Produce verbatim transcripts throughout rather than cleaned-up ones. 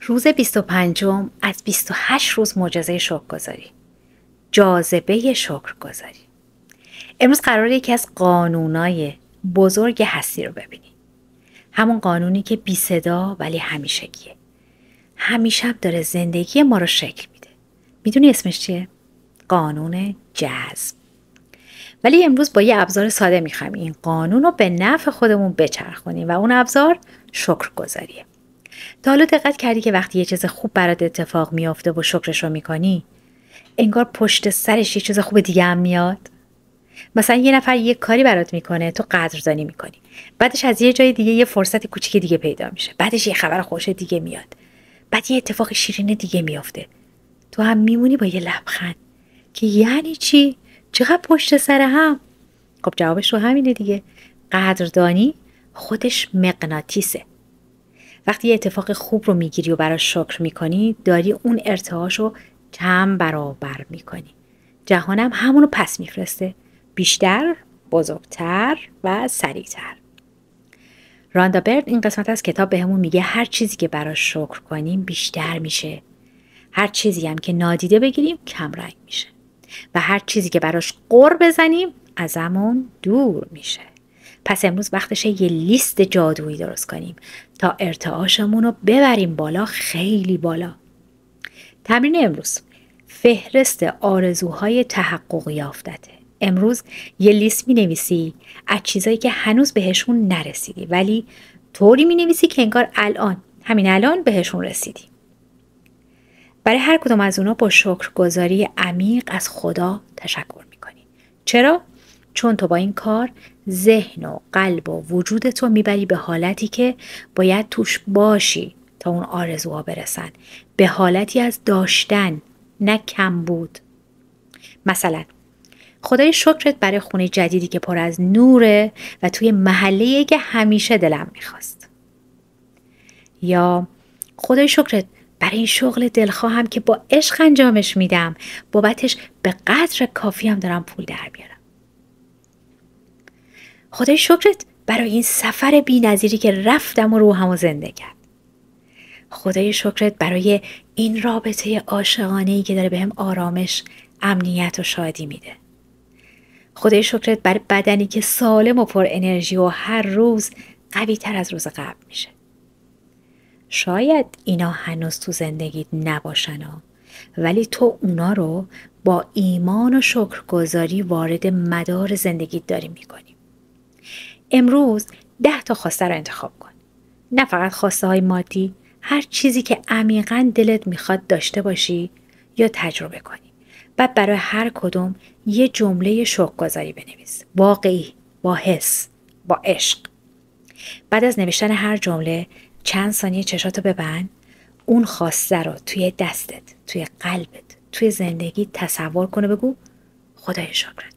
روز بیست و پنجم از بیست و هشت روز معجزه شکرگزاری. جاذبه شکرگزاری. امروز قراره یکی از قانونای بزرگ هستی رو ببینی. همون قانونی که بی صدا ولی همیشگیه. همیشه هم داره زندگی ما رو شکل میده. میدونی اسمش چیه؟ قانون جذب. ولی امروز با یه ابزار ساده میخوایم این قانون رو به نفع خودمون بچرخونیم و اون ابزار شکرگزاریه. تا حالا دقت کردی که وقتی یه چیز خوب برات اتفاق میافته و شکرش رو میکنی، انگار پشت سرش یه چیز خوب دیگه هم میاد؟ مثلا یه نفر یه کاری برات میکنه، تو قدردانی میکنی، بعدش از یه جای دیگه یه فرصت کوچیک دیگه پیدا میشه، بعدش یه خبر خوش دیگه میاد، بعد یه اتفاق شیرین دیگه میافته، تو هم میمونی با یه لبخند که یعنی چی؟ چقدر پشت سر هم؟ خب جوابش رو همینه دیگه. قدردانی خودش مغناطیسه. وقتی یه اتفاق خوب رو میگیری و براش شکر میکنی، داری اون ارتعاش رو چند برابر میکنی. جهانم همونو پس میفرسته، بیشتر، بزرگتر و سریعتر. راندا برد این قسمت از کتاب به همون میگه هر چیزی که براش شکر کنیم بیشتر میشه. هر چیزی هم که نادیده بگیریم کم رنگ میشه. و هر چیزی که براش غر بزنیم ازمون دور میشه. پس امروز وقتشه یه لیست جادویی درست کنیم تا ارتعاشمون رو ببریم بالا، خیلی بالا. تمرین امروز فهرست آرزوهای تحقق یافتته. امروز یه لیست می نویسی از چیزایی که هنوز بهشون نرسیدی، ولی طوری می نویسی که انگار الان، همین الان بهشون رسیدی. برای هر کدوم از اونا با شکرگزاری عمیق از خدا تشکر می کنی. چرا؟ چون تو با این کار ذهن و قلب و وجودت رو میبری به حالتی که باید توش باشی تا اون آرزوها برسن. به حالتی از داشتن، نه کم بود. مثلا خدای شکرت برای خونه جدیدی که پر از نوره و توی محله‌ای که همیشه دلم میخواست. یا خدای شکرت برای این شغل دلخواهم که با عشق انجامش میدم، بابتش به قدر کافی هم دارم پول در میارم. خدای شکرت برای این سفر بی نظیری که رفتم و روحمو زنده کرد. خدای شکرت برای این رابطه عاشقانه‌ای که داره بهم آرامش، امنیت و شادی میده. خدای شکرت برای بدنی که سالم و پر انرژی و هر روز قوی تر از روز قبل میشه. شاید اینا هنوز تو زندگیت نباشن ها، ولی تو اونا رو با ایمان و شکرگزاری وارد مدار زندگیت داری میکنی. امروز ده تا خواسته رو انتخاب کن. نه فقط خواسته های مادی، هر چیزی که عمیقاً دلت میخواد داشته باشی یا تجربه کنی. بعد برای هر کدوم یه جمله شکرگزاری بنویس. واقعی، با حس، با عشق. بعد از نوشتن هر جمله چند ثانیه چشاتو ببند، اون خواسته رو توی دستت، توی قلبت، توی زندگی تصور کن و بگو خدای شکرت.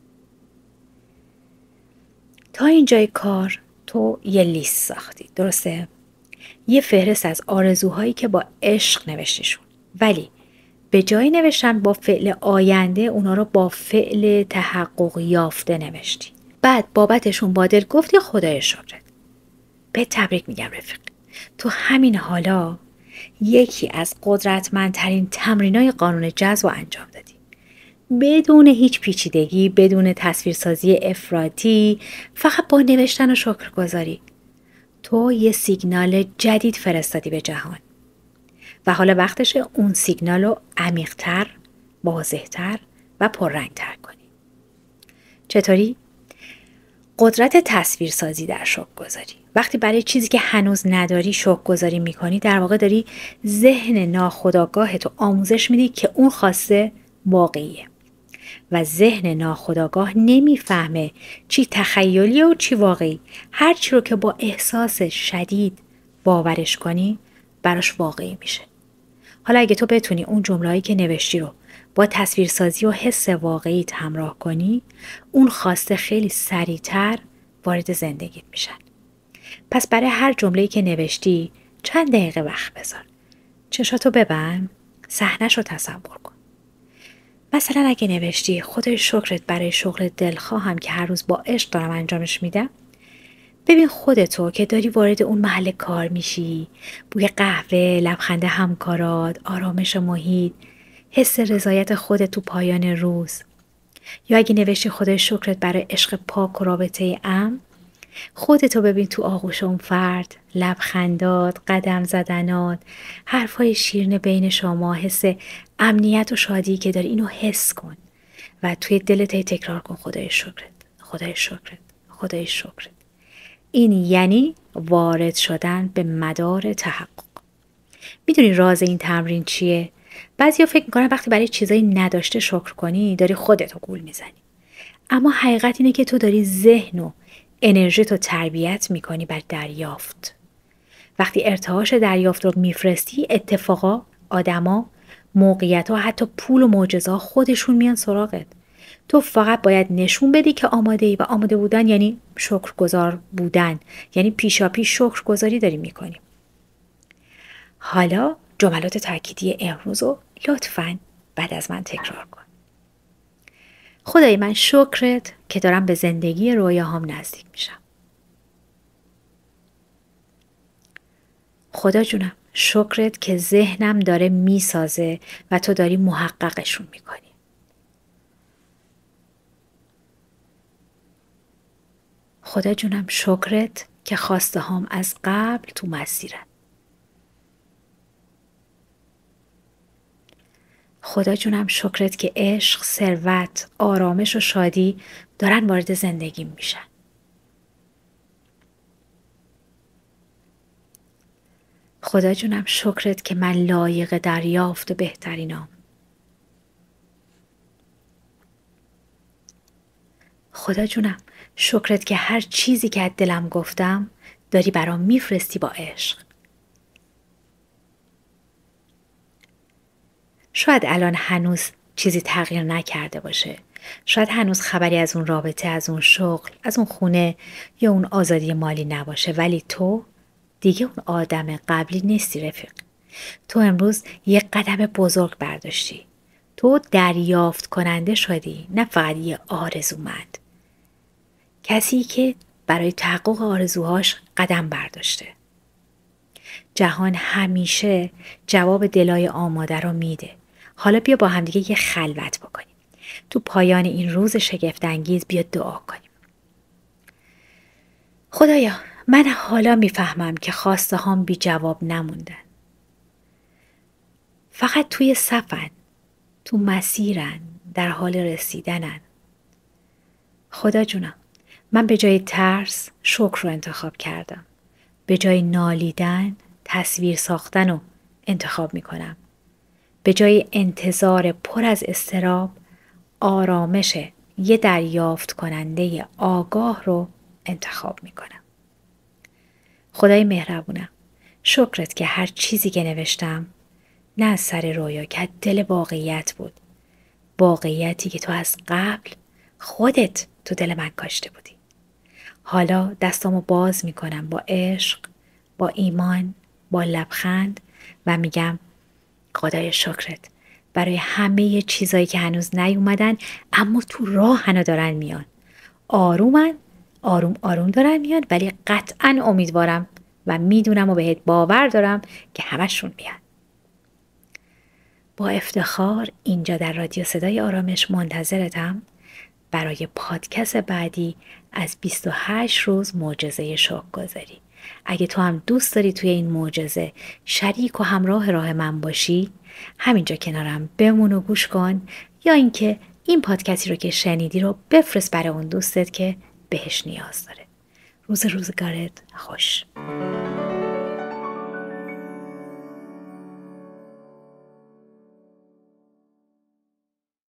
تا اینجای کار تو یه لیست ساختی، درسته؟ یه فهرست از آرزوهایی که با عشق نوشتیشون، ولی به جای نوشتن با فعل آینده اونا رو با فعل تحقق یافته نوشتی. بعد بابتشون با دل گفتی خدای شکرت. به تبریک میگم رفیق. تو همین حالا یکی از قدرتمندترین تمرینای قانون جذب رو انجام دادی. بدون هیچ پیچیدگی، بدون تصویرسازی افراطی، فقط با نوشتن و شکرگزاری. تو یه سیگنال جدید فرستادی به جهان و حالا وقتشه اون سیگنال رو عمیق‌تر، واضح‌تر و پررنگ‌تر کنی. چطوری؟ قدرت تصویرسازی در شکرگزاری. وقتی برای چیزی که هنوز نداری شکرگزاری میکنی، در واقع داری ذهن ناخودآگاهت رو آموزش میدی که اون خواسته واقعیه و ذهن ناخودآگاه نمیفهمه چی تخیلیه و چی واقعی. هر چی رو که با احساس شدید باورش کنی براش واقعی میشه. حالا اگه تو بتونی اون جمله‌ای که نوشتی رو با تصویرسازی و حس واقعیت همراه کنی، اون خواسته خیلی سریعتر وارد زندگیت میشن. پس برای هر جمله‌ای که نوشتی چند دقیقه وقت بذار. چشاتو ببند، صحنه‌شو تصور کن. مثلا اگه نوشتی خدای شکرت برای شغل دلخواهم که هر روز با عشق دارم انجامش میدم، ببین خودتو که داری وارد اون محل کار میشی، بوی قهوه، لبخند همکارات، آرامش محیط، حس رضایت خودت تو پایان روز. یا اگه نوشتی خدای شکرت برای عشق پاک و رابطه امن، خودتو ببین تو آغوش اون فرد، لبخندات، قدم زدنات، حرفای شیرین بین شما، حس امنیت و شادی که داری، اینو حس کن و توی دلت تکرار کن خدای شکرت، خدای شکرت، خدای شکرت. این یعنی وارد شدن به مدار تحقق. میدونی راز این تمرین چیه؟ بعضیا فکر میکنن وقتی برای چیزایی نداشته شکر کنی داری خودتو گول میزنی. اما حقیقت اینه که تو داری ذهن و انرژی تو تربیت میکنی بر دریافت. وقتی ارتعاش دریافت رو میفرستی، اتفاقا، آدما، موقعیت‌ها، حتی پول و معجزه‌ها خودشون میان سراغت. تو فقط باید نشون بدی که آماده ای و آماده بودن یعنی شکرگزار بودن، یعنی پیشا پیش شکرگزاری داری میکنی. حالا جملات تأکیدی امروز رو لطفاً بعد از من تکرار کن. خدای من شکرت که دارم به زندگی رویاهام نزدیک میشم. خدا جونم شکرت که ذهنم داره میسازه و تو داری محققشون میکنی. خدا جونم شکرت که خواسته هام از قبل تو مسیرن. خدا جونم شکرت که عشق، ثروت، آرامش و شادی دارن وارد زندگیم میشن. خدا جونم شکرت که من لایق دریافت بهترینام. خدا جونم شکرت که هر چیزی که از دلم گفتم داری برام میفرستی با عشق. شاید الان هنوز چیزی تغییر نکرده باشه. شاید هنوز خبری از اون رابطه، از اون شغل، از اون خونه یا اون آزادی مالی نباشه، ولی تو دیگه اون آدم قبلی نیستی رفیق. تو امروز یک قدم بزرگ برداشتی. تو دریافت کننده شدی، نه فقط یه آرزومند. کسی که برای تحقق آرزوهاش قدم برداشته. جهان همیشه جواب دلای آماده رو میده. حالا بیا با هم دیگه یه خلوت بکنیم. تو پایان این روز شگفت‌انگیز بیا دعا کنیم. خدایا من حالا میفهمم که خواسته هام بی جواب نموندن. فقط توی صفن، تو مسیرن، در حال رسیدنن. خدا جونم من به جای ترس شکر رو انتخاب کردم. به جای نالیدن تصویر ساختن رو انتخاب میکنم. به جای انتظار پر از اضطراب آرامش یه دریافت کننده آگاه رو انتخاب میکنم. خدای مهربونم شکرت که هر چیزی که نوشتم نه از سر رویا که دل واقعیت بود. واقعیتی که تو از قبل خودت تو دل من کاشته بودی. حالا دستامو باز میکنم با عشق، با ایمان، با لبخند و میگم خدای شکرت برای همه چیزایی که هنوز نیومدن اما تو راه هنو دارن میان. آرومن، آروم آروم دارن میان، ولی قطعا امیدوارم و میدونم و بهت باور دارم که همشون میان. با افتخار اینجا در رادیو صدای آرامش منتظرتم برای پادکست بعدی از بیست و هشت روز معجزه شکرگزاری. اگه تو هم دوست داری توی این معجزه شریک و همراه راه من باشی، همینجا کنارم بمون و گوش کن، یا اینکه این پادکستی رو که شنیدی رو بفرست برای اون دوستت که بهش نیاز داره. روز روزگارت خوش.